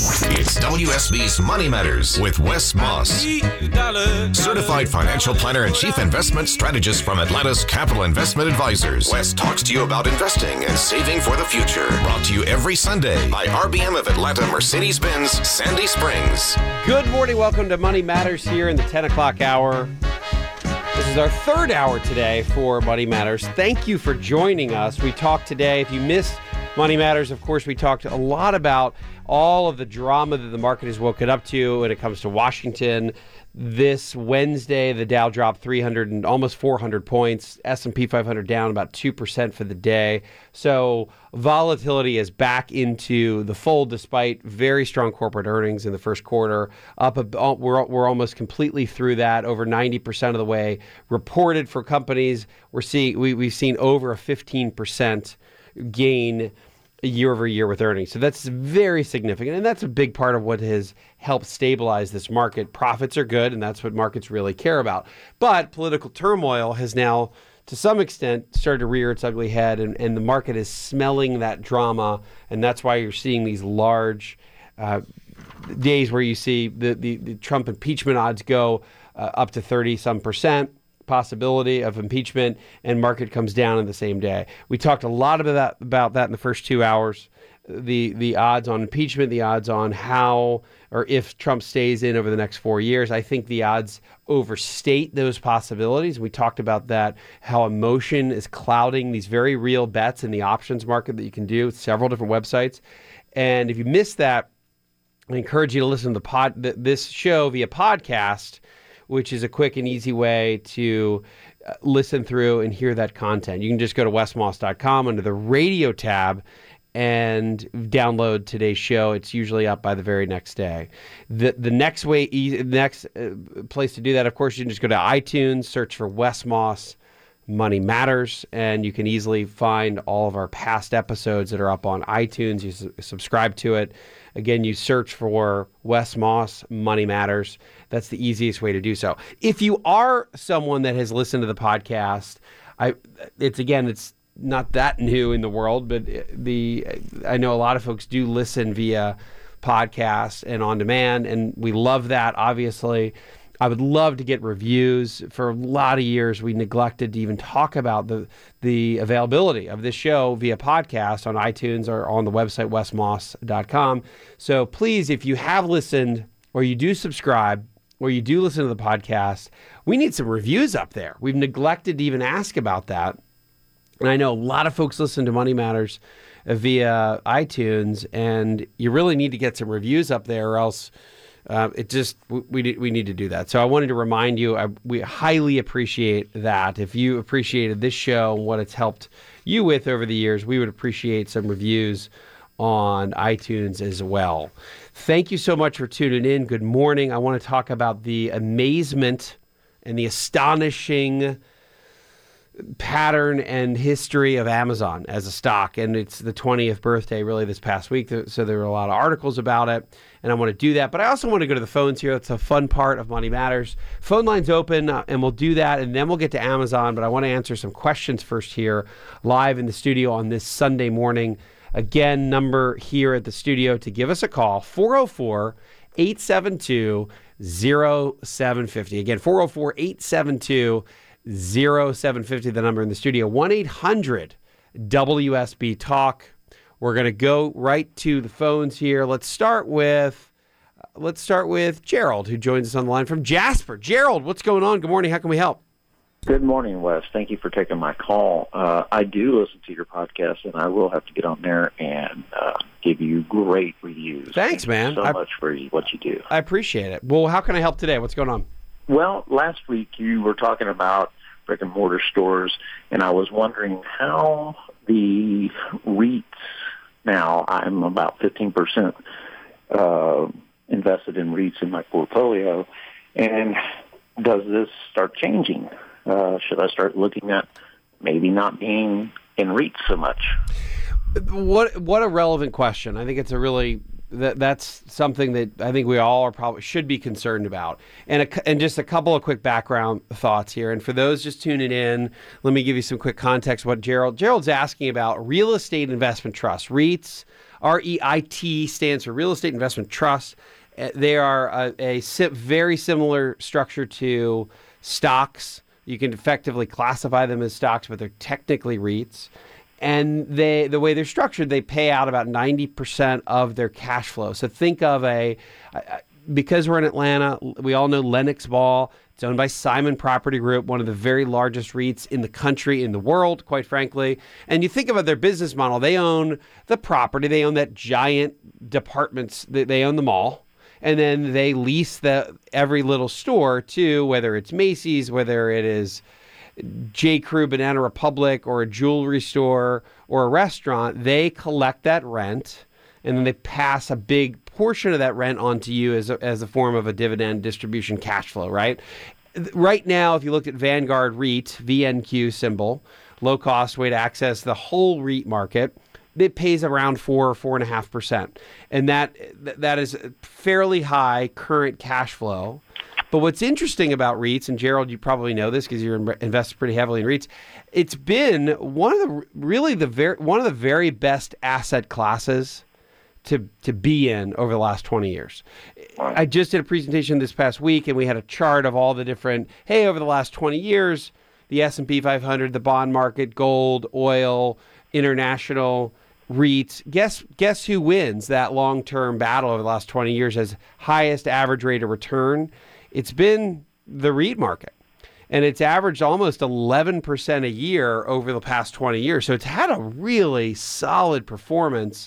It's WSB's Money Matters with Wes Moss, certified financial planner and chief investment strategist from Atlanta's Capital Investment Advisors. Wes talks to you about investing and saving for the future. Brought to you every Sunday by RBM of Atlanta Mercedes-Benz Sandy Springs. Good morning. Welcome to Money Matters here in the 10 o'clock hour. This is our third hour today for Money Matters. Thank you for joining us. We talked today, if you missed Money Matters, of course, we talked a lot about all of the drama that the market has woken up to when it comes to Washington. This Wednesday, the Dow dropped 300 and almost 400 points. S&P 500 down about 2% for the day. So volatility is back into the fold despite very strong corporate earnings in the first quarter. We're almost completely through that, over 90% of the way reported for companies. We've seen over a 15% gain year over year with earnings. So that's very significant. And that's a big part of what has helped stabilize this market. Profits are good, and that's what markets really care about. But political turmoil has now, to some extent, started to rear its ugly head, and the market is smelling that drama. And that's why you're seeing these large days where you see the Trump impeachment odds go up to 30-some% possibility of impeachment, and market comes down in the same day. We talked a lot about that in the first 2 hours. The odds on impeachment, the odds on how or if Trump stays in over the next 4 years. I think the odds overstate those possibilities. We talked about that, how emotion is clouding these very real bets in the options market that you can do with several different websites. And if you missed that, I encourage you to listen to this show via podcast, which is a quick and easy way to listen through and hear that content. You can just go to wesmoss.com under the radio tab and download today's show. It's usually up by the very next day. The next place to do that, of course, you can just go to iTunes, search for Wes Moss Money Matters, and you can easily find all of our past episodes that are up on iTunes. You subscribe to it. Again, you search for Wes Moss Money Matters. That's the easiest way to do so. If you are someone that has listened to the podcast, it's not that new in the world, but I know a lot of folks do listen via podcast and on demand, and we love that, obviously. I would love to get reviews. For a lot of years, we neglected to even talk about the availability of this show via podcast on iTunes or on the website, wesmoss.com. So please, if you have listened or you do subscribe or you do listen to the podcast, we need some reviews up there. We've neglected to even ask about that. And I know a lot of folks listen to Money Matters via iTunes, and you really need to get some reviews up there, or else we need to do that. So I wanted to remind you, we highly appreciate that. If you appreciated this show and what it's helped you with over the years, we would appreciate some reviews on iTunes as well. Thank you so much for tuning in. Good morning. I want to talk about the amazement and the astonishing pattern and history of Amazon as a stock. And it's the 20th birthday really this past week. So there were a lot of articles about it. And I want to do that. But I also want to go to the phones here. That's a fun part of Money Matters. Phone line's open, and we'll do that. And then we'll get to Amazon. But I want to answer some questions first here live in the studio on this Sunday morning. Again, number here at the studio to give us a call, 404-872-0750. Again, 404-872-0750, the number in the studio, 1-800-WSB-TALK. We're going to go right to the phones here. Let's start with Gerald, who joins us on the line from Jasper. Gerald, what's going on? Good morning. How can we help? Good morning, Wes. Thank you for taking my call. I do listen to your podcast, and I will have to get on there and give you great reviews. Thanks, man. Thank you so much for what you do. I appreciate it. Well, how can I help today? What's going on? Well, last week you were talking about brick-and-mortar stores, and I was wondering how the REITs, now I'm about 15% invested in REITs in my portfolio, and does this start changing? Should I start looking at maybe not being in REITs so much? What a relevant question. I think it's a really that's something that I think we all should be concerned about. And just a couple of quick background thoughts here. And for those just tuning in, let me give you some quick context. What Gerald's asking about real estate investment trusts. REITs REIT stands for Real Estate Investment Trust. They are a very similar structure to stocks. You can effectively classify them as stocks, but they're technically REITs. And the way they're structured, they pay out about 90% of their cash flow. So think of because we're in Atlanta, we all know Lenox Mall. It's owned by Simon Property Group, one of the very largest REITs in the country, in the world, quite frankly. And you think about their business model. They own the property. They own that giant departments. They own the mall. And then they lease every little store to, whether it's Macy's, whether it is J. Crew, Banana Republic, or a jewelry store or a restaurant. They collect that rent, and then they pass a big portion of that rent on to you as a form of a dividend distribution cash flow, right? Right now, if you looked at Vanguard REIT, VNQ symbol, low cost way to access the whole REIT market, it pays around 4.5%. And that is fairly high current cash flow. But what's interesting about REITs, and Gerald, you probably know this because you're invested pretty heavily in REITs, it's been one of the very best asset classes to be in over the last 20 years. I just did a presentation this past week, and we had a chart of all the different, over the last 20 years, the S&P 500, the bond market, gold, oil, international, REITs. Guess who wins that long-term battle over the last 20 years as highest average rate of return? It's been the REIT market. And it's averaged almost 11% a year over the past 20 years. So it's had a really solid performance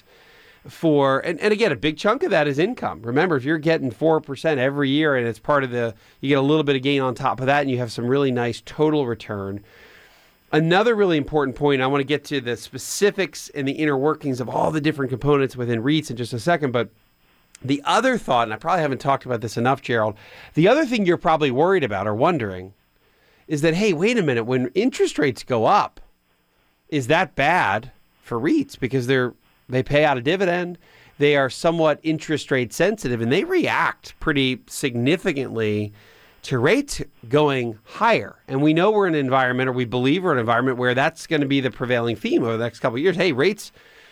and again, a big chunk of that is income. Remember, if you're getting 4% every year and it's part of you get a little bit of gain on top of that and you have some really nice total return. Another really important point, I want to get to the specifics and the inner workings of all the different components within REITs in just a second, but the other thought, and I probably haven't talked about this enough, Gerald, the other thing you're probably worried about or wondering is that, hey, wait a minute, when interest rates go up, is that bad for REITs? Because they pay out a dividend, they are somewhat interest rate sensitive, and they react pretty significantly to rates going higher. And we know we're in an environment, or we believe we're in an environment where that's going to be the prevailing theme over the next couple of years. Hey, rates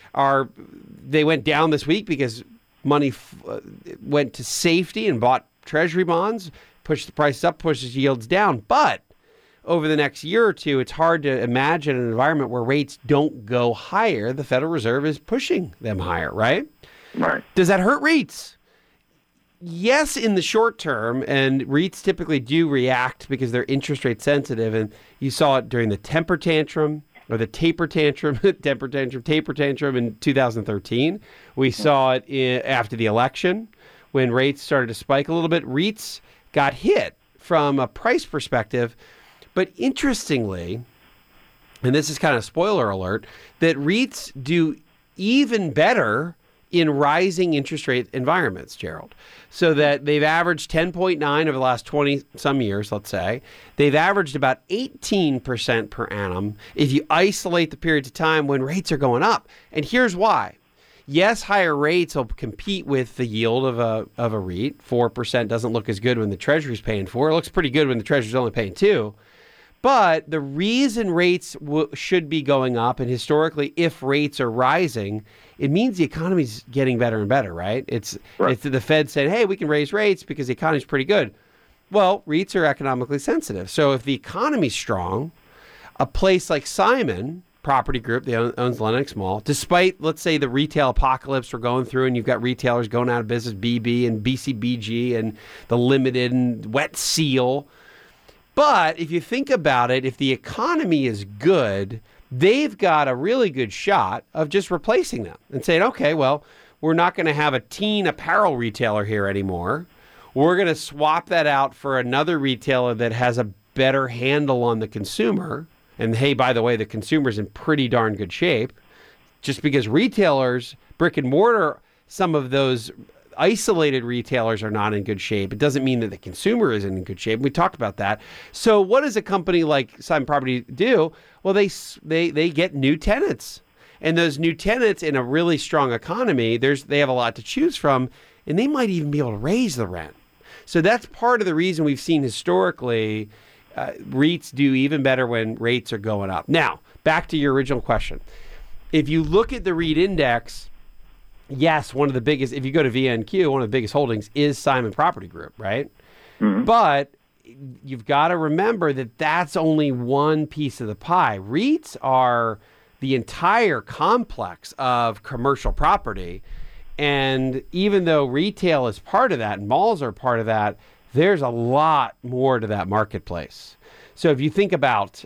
they went down this week because money went to safety and bought treasury bonds, pushed the prices up, pushes yields down. But over the next year or two, it's hard to imagine an environment where rates don't go higher. The Federal Reserve is pushing them higher, right? Right. Does that hurt REITs? Yes, in the short term, and REITs typically do react because they're interest rate sensitive, and you saw it during the taper tantrum in 2013. We saw it after the election when rates started to spike a little bit. REITs got hit from a price perspective. But interestingly, and this is kind of spoiler alert, that REITs do even better in rising interest rate environments, Gerald. So that they've averaged 10.9 over the last 20 some years, let's say. They've averaged about 18% per annum if you isolate the periods of time when rates are going up. And here's why. Yes, higher rates will compete with the yield of a REIT. 4% doesn't look as good when the Treasury's paying 4. It looks pretty good when the Treasury's only paying 2. But the reason rates should be going up, and historically, if rates are rising, it means the economy's getting better and better, right? It's the Fed saying, hey, we can raise rates because the economy's pretty good. Well, REITs are economically sensitive. So if the economy's strong, a place like Simon Property Group, that owns Lenox Mall, despite, let's say, the retail apocalypse we're going through, and you've got retailers going out of business, BB and BCBG and the Limited and Wet Seal. But if you think about it, if the economy is good, they've got a really good shot of just replacing them and saying, okay, well, we're not going to have a teen apparel retailer here anymore. We're going to swap that out for another retailer that has a better handle on the consumer. And hey, by the way, the consumer's in pretty darn good shape. Just because retailers, brick and mortar, some of those isolated retailers are not in good shape, it doesn't mean that the consumer isn't in good shape. We talked about that. So what does a company like Simon Property do? Well, they get new tenants. And those new tenants in a really strong economy, they have a lot to choose from, and they might even be able to raise the rent. So that's part of the reason we've seen historically REITs do even better when rates are going up. Now, back to your original question. If you look at the REIT index, yes, one of the biggest, if you go to VNQ, one of the biggest holdings is Simon Property Group, right? Mm-hmm. But you've got to remember that that's only one piece of the pie. REITs are the entire complex of commercial property. And even though retail is part of that and malls are part of that, there's a lot more to that marketplace. So if you think about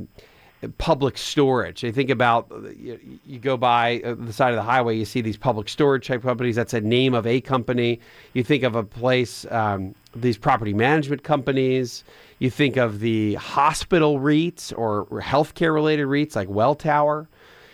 public storage, you think about, you go by the side of the highway, you see these public storage type companies. That's a name of a company. You think of a place, these property management companies. You think of the hospital REITs or healthcare related REITs like Welltower.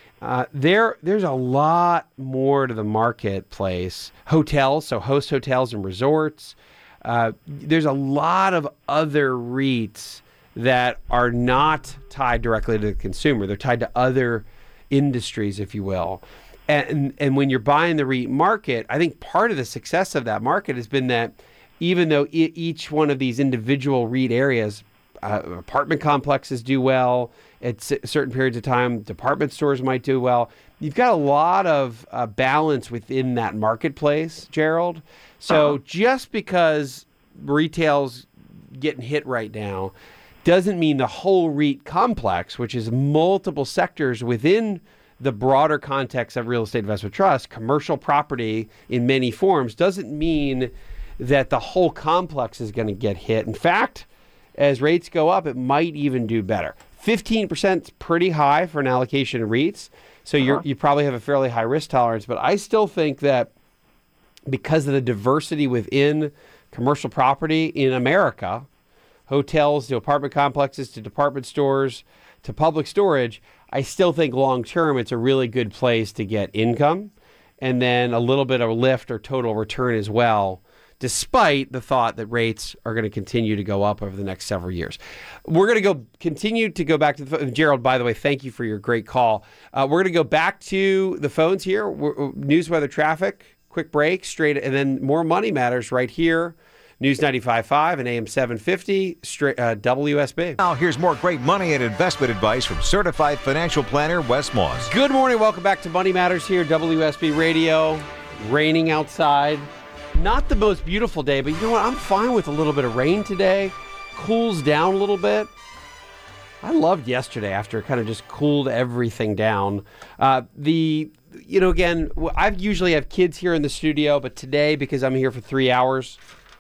There's a lot more to the marketplace. Hotels, so Host Hotels and Resorts. There's a lot of other REITs that are not tied directly to the consumer. They're tied to other industries, if you will. And when you're buying the REIT market, I think part of the success of that market has been that even though each one of these individual REIT areas, apartment complexes do well at certain periods of time, department stores might do well, you've got a lot of balance within that marketplace, Gerald. So just because retail's getting hit right now doesn't mean the whole REIT complex, which is multiple sectors within the broader context of real estate investment trust, commercial property in many forms, doesn't mean that the whole complex is going to get hit. In fact, as rates go up, it might even do better. 15% is pretty high for an allocation of REITs, so you probably have a fairly high risk tolerance, but I still think that because of the diversity within commercial property in America, hotels to apartment complexes to department stores to public storage, I still think long term it's a really good place to get income and then a little bit of lift or total return as well, despite the thought that rates are going to continue to go up over the next several years. We're going to continue to go back to the phone. Gerald, by the way, thank you for your great call. We're going to go back to the phones here. News, weather, traffic, quick break, straight, and then more Money Matters right here. News 95.5 and AM 750, WSB. Now here's more great money and investment advice from certified financial planner Wes Moss. Good morning. Welcome back to Money Matters here, WSB Radio. Raining outside. Not the most beautiful day, but you know what? I'm fine with a little bit of rain today. Cools down a little bit. I loved yesterday after it kind of just cooled everything down. Again, I usually have kids here in the studio, but today, because I'm here for 3 hours,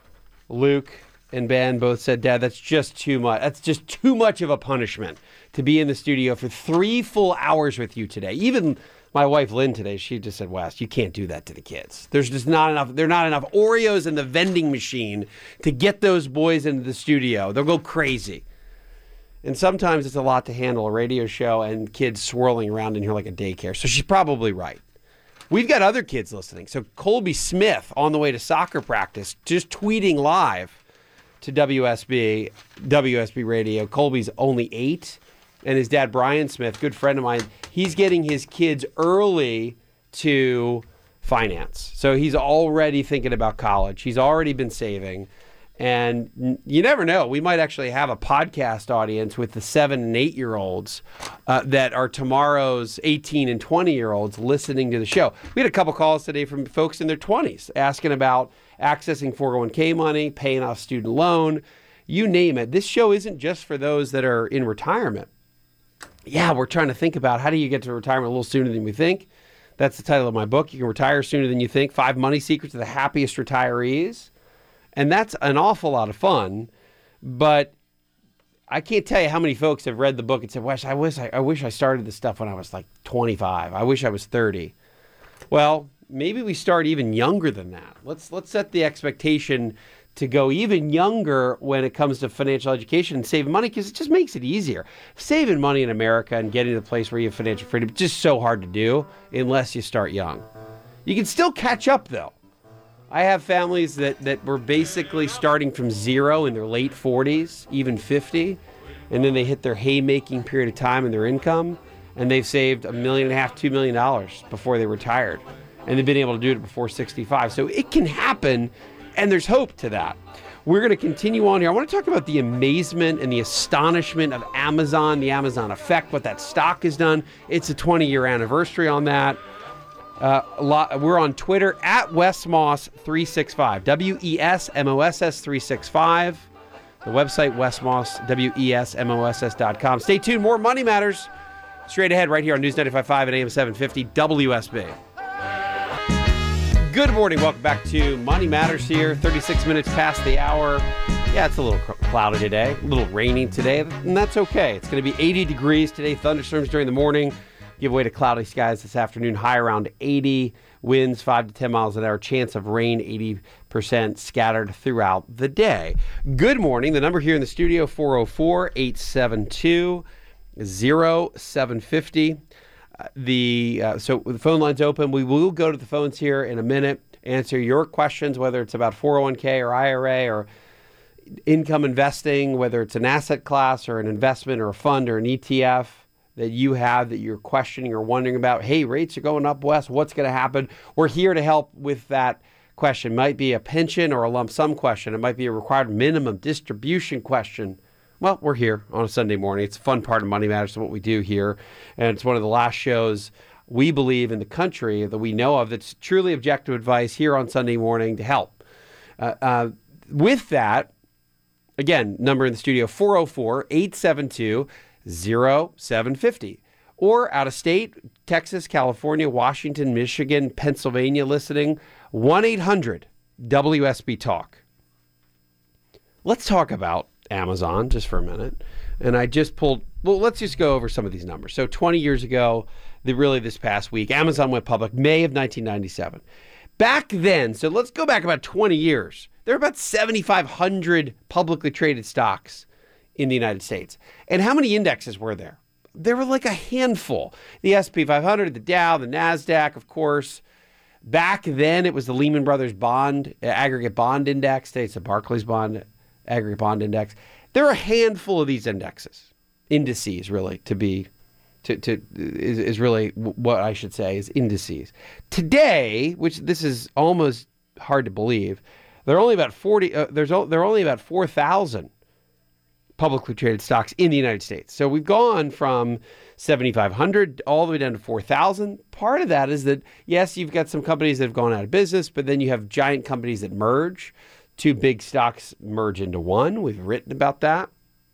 Luke and Ben both said, Dad, that's just too much. That's just too much of a punishment to be in the studio for 3 full hours with you today. Even my wife, Lynn, today, she just said, Wes, you can't do that to the kids. There's just not enough. There are not enough Oreos in the vending machine to get those boys into the studio. They'll go crazy. And sometimes it's a lot to handle a radio show and kids swirling around in here like a daycare. So she's probably right. We've got other kids listening. So Colby Smith on the way to soccer practice, just tweeting live to WSB Radio. Colby's only 8. And his dad, Brian Smith, good friend of mine, he's getting his kids early to finance. So he's already thinking about college. He's already been saving. And you never know. We might actually have a podcast audience with the 7 and 8-year-olds that are tomorrow's 18 and 20-year-olds listening to the show. We had a couple calls today from folks in their 20s asking about accessing 401k money, paying off student loan, you name it. This show isn't just for those that are in retirement. Yeah, we're trying to think about how do you get to retirement a little sooner than we think. That's the title of my book. You can retire sooner than you think. 5 money secrets of the happiest retirees. And that's an awful lot of fun, but I can't tell you how many folks have read the book and said, Wes, I wish I started this stuff when I was like 25. I wish I was 30. Well, maybe we start even younger than that. Let's set the expectation to go even younger when it comes to financial education and saving money, because it just makes it easier. Saving money in America and getting to the place where you have financial freedom is just so hard to do unless you start young. You can still catch up, though. I have families that were basically starting from zero in their late 40s, even 50, and then they hit their haymaking period of time in their income, and they've saved $1.5 million, $2 million before they retired, and they've been able to do it before 65. So it can happen, and there's hope to that. We're going to continue on here. I want to talk about the amazement and the astonishment of Amazon, the Amazon effect, what that stock has done. It's a 20-year anniversary on that. We're on Twitter at WesMoss365, WESMOSS365. The website, WesMoss, WESMOSS.com. Stay tuned. More Money Matters straight ahead right here on News 95.5 and AM 750 WSB. Good morning. Welcome back to Money Matters here. 36 minutes past the hour. Yeah, it's a little cloudy today, a little rainy today, and that's okay. It's going to be 80 degrees today. Thunderstorms during the morning. Give way to cloudy skies this afternoon. High around 80. Winds 5 to 10 miles an hour. Chance of rain 80% scattered throughout the day. Good morning. The number here in the studio, 404-872-0750. So the phone line's open. We will go to the phones here in a minute, answer your questions, whether it's about 401k or IRA or income investing, whether it's an asset class or an investment or a fund or an ETF that you have that you're questioning or wondering about. Hey, rates are going up, Wes. What's going to happen? We're here to help with that question. It might be a pension or a lump sum question. It might be a required minimum distribution question. Well, we're here on a Sunday morning. It's a fun part of Money Matters, what we do here. And it's one of the last shows we believe in the country that we know of that's truly objective advice here on Sunday morning to help. With that, again, number in the studio, 404-872-0750. Or out of state, Texas, California, Washington, Michigan, Pennsylvania listening, 1-800-WSB-TALK. Let's talk about Amazon just for a minute. And I just let's just go over some of these numbers. So 20 years ago, this past week, Amazon went public, May of 1997. Back then, so let's go back about 20 years. There were about 7,500 publicly traded stocks in the United States. And how many indexes were there? There were like a handful. The S&P 500, the Dow, the NASDAQ, of course. Back then, it was the Lehman Brothers Aggregate Bond Index. Today, it's the Barclays Aggregate Bond Index. There are a handful of these indices really, is really what I should say is indices. Today, which this is almost hard to believe, there are only about 4,000 publicly traded stocks in the United States. So we've gone from 7,500 all the way down to 4,000. Part of that is that, yes, you've got some companies that have gone out of business, but then you have giant companies that merge. Two big stocks merge into one. We've written about that.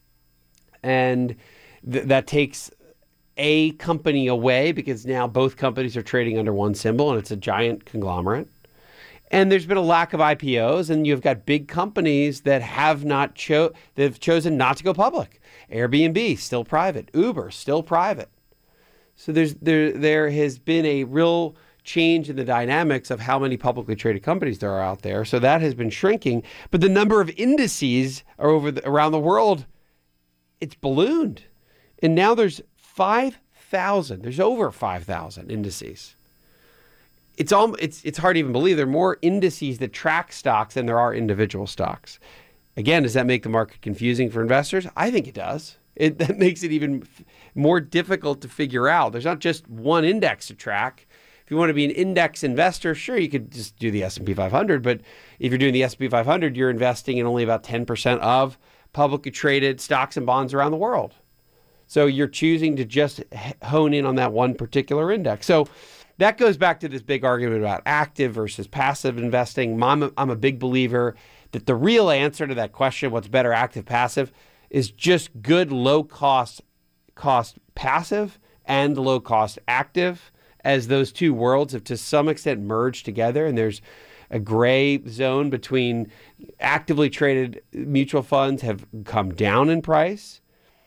And that takes a company away because now both companies are trading under one symbol and it's a giant conglomerate. And there's been a lack of IPOs, and you've got big companies that have they've chosen not to go public. Airbnb, still private. Uber, still private. So there has been a real change in the dynamics of how many publicly traded companies there are out there. So that has been shrinking. But the number of indices around the world, it's ballooned. And now there's 5,000. There's over 5,000 indices. It's hard to even believe there are more indices that track stocks than there are individual stocks. Again, does that make the market confusing for investors? I think it does. That makes it even more difficult to figure out. There's not just one index to track. If you want to be an index investor, sure, you could just do the S&P 500. But if you're doing the S&P 500, you're investing in only about 10% of publicly traded stocks and bonds around the world. So you're choosing to just hone in on that one particular index. So that goes back to this big argument about active versus passive investing. I'm a big believer that the real answer to that question, what's better, active, passive, is just good low-cost passive and low-cost active, as those two worlds have to some extent merged together. And there's a gray zone between actively traded mutual funds have come down in price.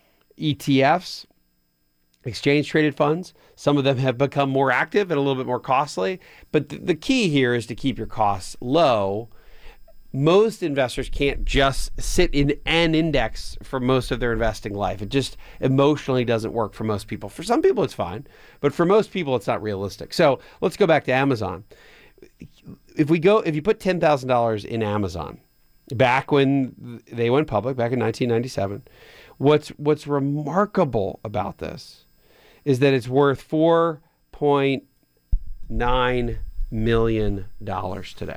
ETFs, exchange-traded funds, some of them have become more active and a little bit more costly. But the key here is to keep your costs low. Most investors can't just sit in an index for most of their investing life. It just emotionally doesn't work for most people. For some people, it's fine. But for most people, it's not realistic. So let's go back to Amazon. If you put $10,000 in Amazon, back when they went public, back in 1997, what's remarkable about this is that it's worth $4.9 million today.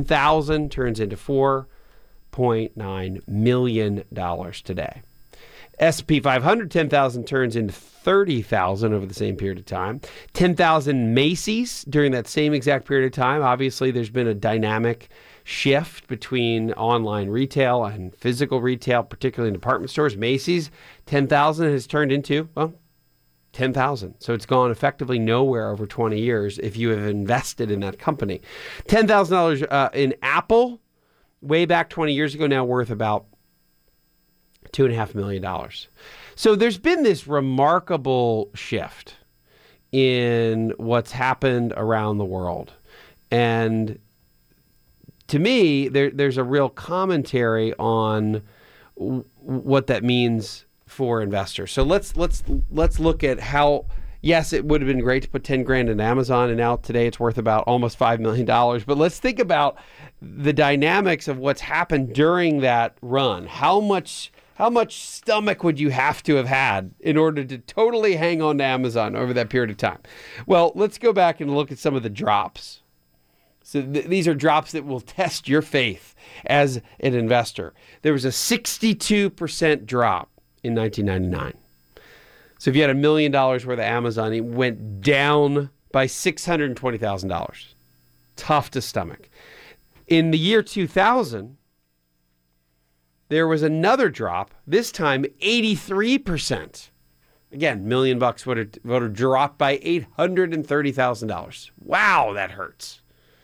10,000 turns into $4.9 million today. S&P 500, 10,000 turns into 30,000 over the same period of time. 10,000 Macy's during that same exact period of time. Obviously, there's been a dynamic shift between online retail and physical retail, particularly in department stores. Macy's, 10,000 has turned into, 10,000. So it's gone effectively nowhere over 20 years if you have invested in that company. $10,000 in Apple, way back 20 years ago, now worth about $2.5 million. So there's been this remarkable shift in what's happened around the world. And to me, there's a real commentary on what that means for investors. So let's look at how, yes, it would have been great to put 10 grand in Amazon, and now today it's worth about almost $5 million. But let's think about the dynamics of what's happened during that run. How much stomach would you have to have had in order to totally hang on to Amazon over that period of time? Well, let's go back and look at some of the drops. So these are drops that will test your faith as an investor. There was a 62% drop in 1999. So if you had $1 million worth of Amazon, it went down by $620,000. Tough to stomach. In the year 2000, there was another drop, this time 83%. Again, $1 million would have dropped by $830,000. Wow, that hurts.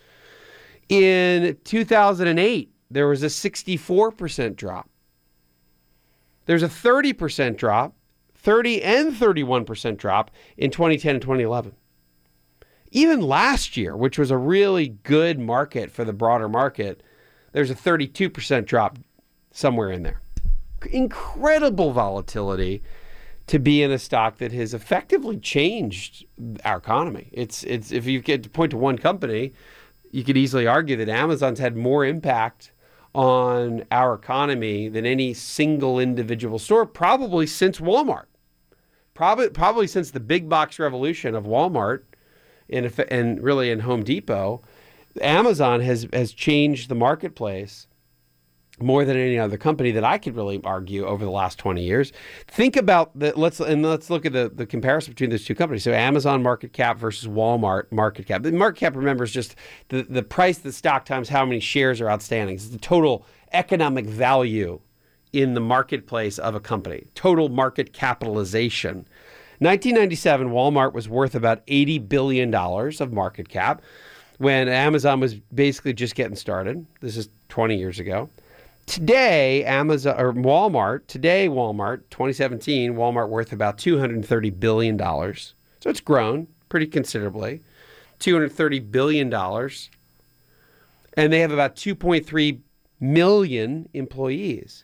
In 2008, there was a 64% drop. There's a 30% drop, 30 and 31% drop in 2010 and 2011. Even last year, which was a really good market for the broader market, there's a 32% drop somewhere in there. Incredible volatility to be in a stock that has effectively changed our economy. It's if you get to point to one company, you could easily argue that Amazon's had more impact on our economy than any single individual store, probably since Walmart. Probably since the big box revolution of Walmart and really in Home Depot. Amazon has changed the marketplace more than any other company that I could really argue over the last 20 years. Think about that. Let's look at the comparison between those two companies. So Amazon market cap versus Walmart market cap. The market cap, remember, is just the price of the stock times how many shares are outstanding. It's the total economic value in the marketplace of a company. Total market capitalization. 1997, Walmart was worth about $80 billion of market cap when Amazon was basically just getting started. This is 20 years ago. Today, Walmart, 2017, Walmart worth about $230 billion. So it's grown pretty considerably, $230 billion. And they have about 2.3 million employees.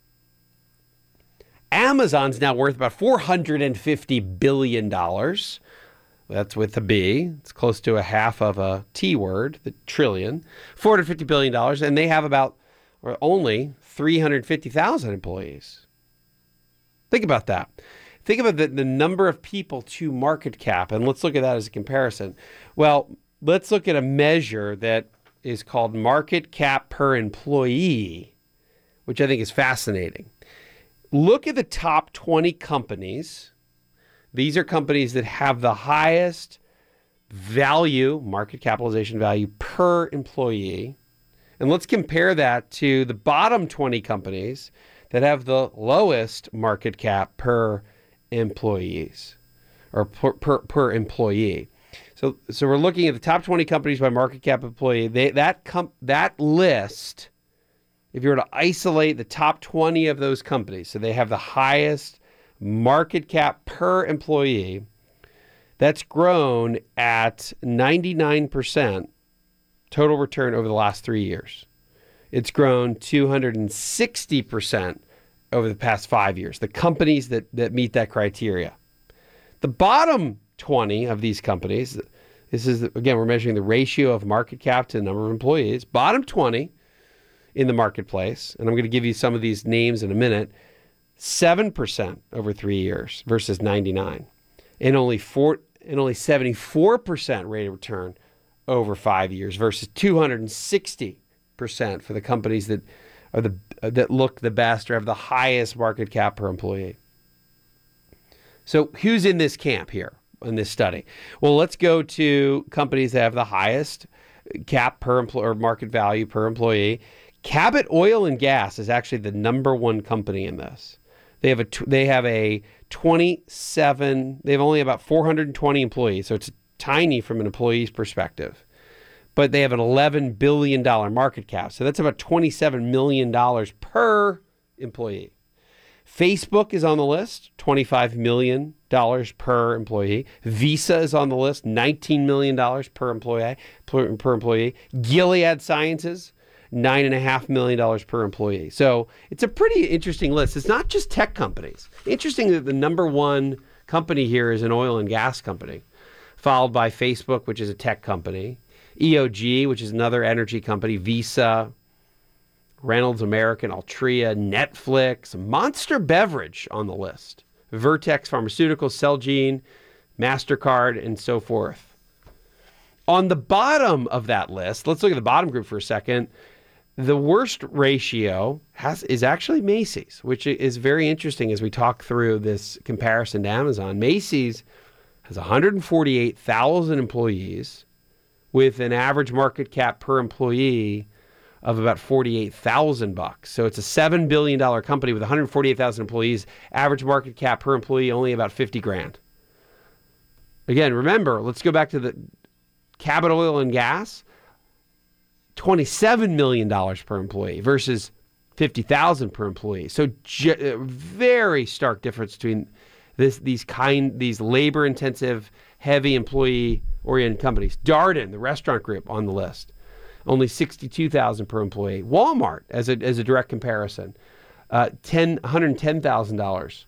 Amazon's now worth about $450 billion. That's with a B. It's close to a half of a T word, the trillion. $450 billion. And they have only 350,000 employees. Think about that. Think about the number of people to market cap, and let's look at that as a comparison. Well, let's look at a measure that is called market cap per employee, which I think is fascinating. Look at the top 20 companies. These are companies that have the highest value, market capitalization value per employee. And let's compare that to the bottom 20 companies that have the lowest market cap per employees or per employee. So we're looking at the top 20 companies by market cap employee. That list, if you were to isolate the top 20 of those companies, so they have the highest market cap per employee, that's grown at 99% total return over the last 3 years. It's grown 260% over the past 5 years. The companies that meet that criteria. The bottom 20 of these companies, this is, again, we're measuring the ratio of market cap to the number of employees. Bottom 20 in the marketplace, and I'm going to give you some of these names in a minute, 7% over 3 years versus 99%. And only 74% rate of return over 5 years versus 260% for the companies that are that look the best or have the highest market cap per employee. So who's in this camp here in this study? Well, let's go to companies that have the highest cap per employee or market value per employee. Cabot Oil and Gas is actually the number one company in this. They have a 27. They have only about 420 employees, so it's tiny from an employee's perspective. But they have an $11 billion market cap, so that's about $27 million per employee. Facebook is on the list, $25 million per employee. Visa is on the list, $19 million per employee. Gilead Sciences, $9.5 million per employee. So it's a pretty interesting list. It's not just tech companies. Interesting that the number one company here is an oil and gas company, followed by Facebook, which is a tech company, EOG, which is another energy company, Visa, Reynolds American, Altria, Netflix, Monster Beverage on the list, Vertex Pharmaceuticals, Celgene, MasterCard, and so forth. On the bottom of that list, let's look at the bottom group for a second. The worst ratio is actually Macy's, which is very interesting as we talk through this comparison to Amazon. Macy's has 148,000 employees with an average market cap per employee of about $48,000. So it's a $7 billion company with 148,000 employees, average market cap per employee only about $50,000. Again, remember, let's go back to the Cabot Oil and Gas, $27 million per employee versus $50,000 per employee. So very stark difference between these labor-intensive, heavy employee-oriented companies. Darden, the restaurant group, on the list, only $62,000 per employee. Walmart, as a direct comparison, $110,000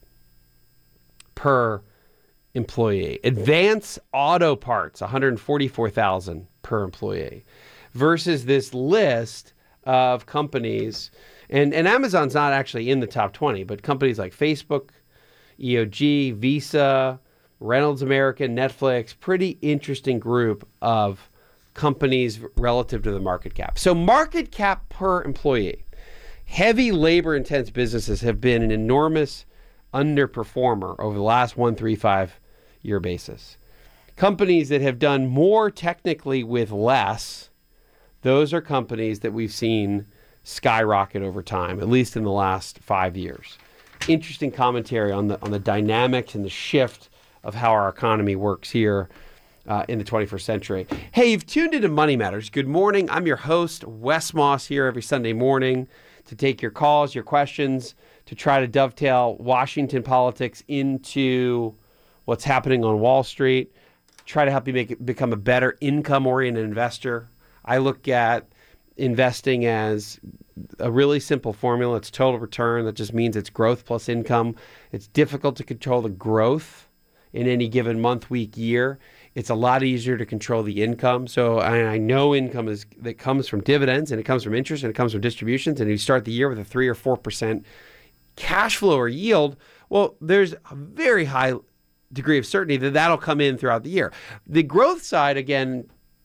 per employee. Advance Auto Parts, $144,000 per employee. Versus this list of companies, and Amazon's not actually in the top 20, but companies like Facebook, EOG, Visa, Reynolds American, Netflix, pretty interesting group of companies relative to the market cap. So market cap per employee. Heavy labor-intense businesses have been an enormous underperformer over the last 1, 3, 5 year basis. Companies that have done more technically with less, those are companies that we've seen skyrocket over time, at least in the last 5 years. Interesting commentary on the dynamics and the shift of how our economy works here in the 21st century. Hey, you've tuned into Money Matters. Good morning. I'm your host, Wes Moss, here every Sunday morning to take your calls, your questions, to try to dovetail Washington politics into what's happening on Wall Street, try to help you become a better income-oriented investor. I look at investing as a really simple formula. It's total return. That just means it's growth plus income. It's difficult to control the growth in any given month, week, year. It's a lot easier to control the income. So I know income that comes from dividends, and it comes from interest, and it comes from distributions. And you start the year with a 3 or 4% cash flow or yield. Well, there's a very high degree of certainty that that'll come in throughout the year. The growth side, again,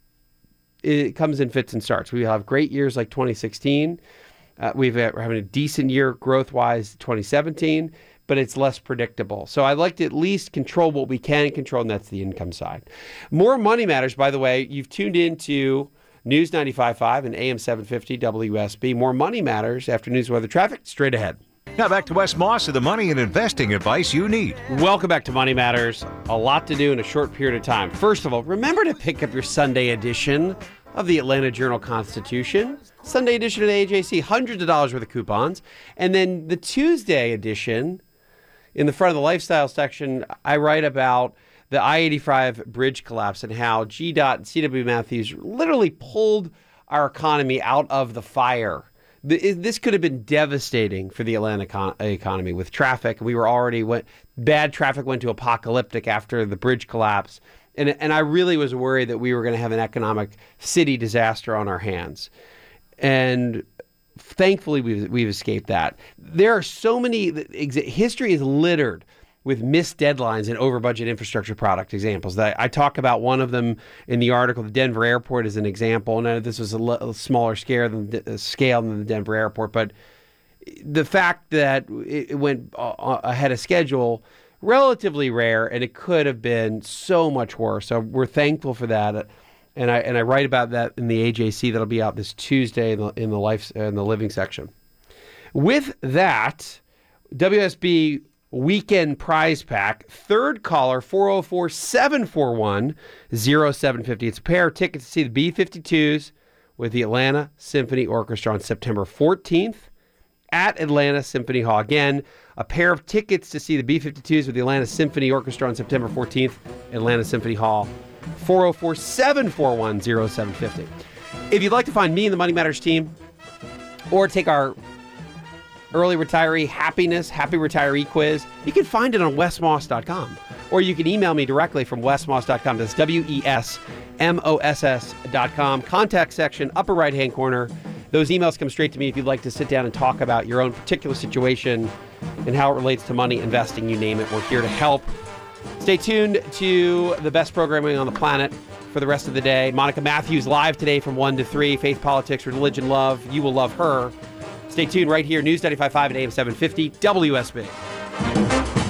it comes in fits and starts. We have great years like 2016. We're having a decent year growth-wise 2017, but it's less predictable. So I like to at least control what we can control, and that's the income side. More Money Matters, by the way. You've tuned into News 95.5 and AM 750 WSB. More Money Matters after news, weather, traffic, straight ahead. Now back to Wes Moss and the money and investing advice you need. Welcome back to Money Matters. A lot to do in a short period of time. First of all, remember to pick up your Sunday edition of the Atlanta Journal-Constitution. Sunday edition of the AJC, hundreds of dollars worth of coupons. And then the Tuesday edition, in the front of the lifestyle section, I write about the I-85 bridge collapse and how GDOT and C.W. Matthews literally pulled our economy out of the fire. This could have been devastating for the Atlanta economy with traffic. We were already bad traffic went to apocalyptic after the bridge collapse. And I really was worried that we were going to have an economic city disaster on our hands. And thankfully, we've escaped that. There are so many, history is littered with missed deadlines and over-budget infrastructure product examples. I talk about one of them in the article. The Denver Airport is an example. Now, this was a smaller scale than the Denver Airport, but the fact that it went ahead of schedule, relatively rare, and it could have been so much worse. So we're thankful for that. And I write about that in the AJC. That'll be out this Tuesday in the living section. With that, WSB Weekend Prize Pack, third caller, 404-741-0750. It's a pair of tickets to see the B-52s with the Atlanta Symphony Orchestra on September 14th at Atlanta Symphony Hall. Again, a pair of tickets to see the B-52s with the Atlanta Symphony Orchestra on September 14th, Atlanta Symphony Hall, 404-741-0750. If you'd like to find me and the Money Matters team, or take our early retiree happy retiree quiz, you can find it on wesmoss.com. Or you can email me directly from wesmoss.com. That's WESMOSS.com. Contact section, upper right-hand corner. Those emails come straight to me if you'd like to sit down and talk about your own particular situation and how it relates to money, investing, you name it. We're here to help. Stay tuned to the best programming on the planet for the rest of the day. Monica Matthews live today from 1 to 3. Faith, politics, religion, love. You will love her. Stay tuned right here. News 95.5 at AM 750 WSB.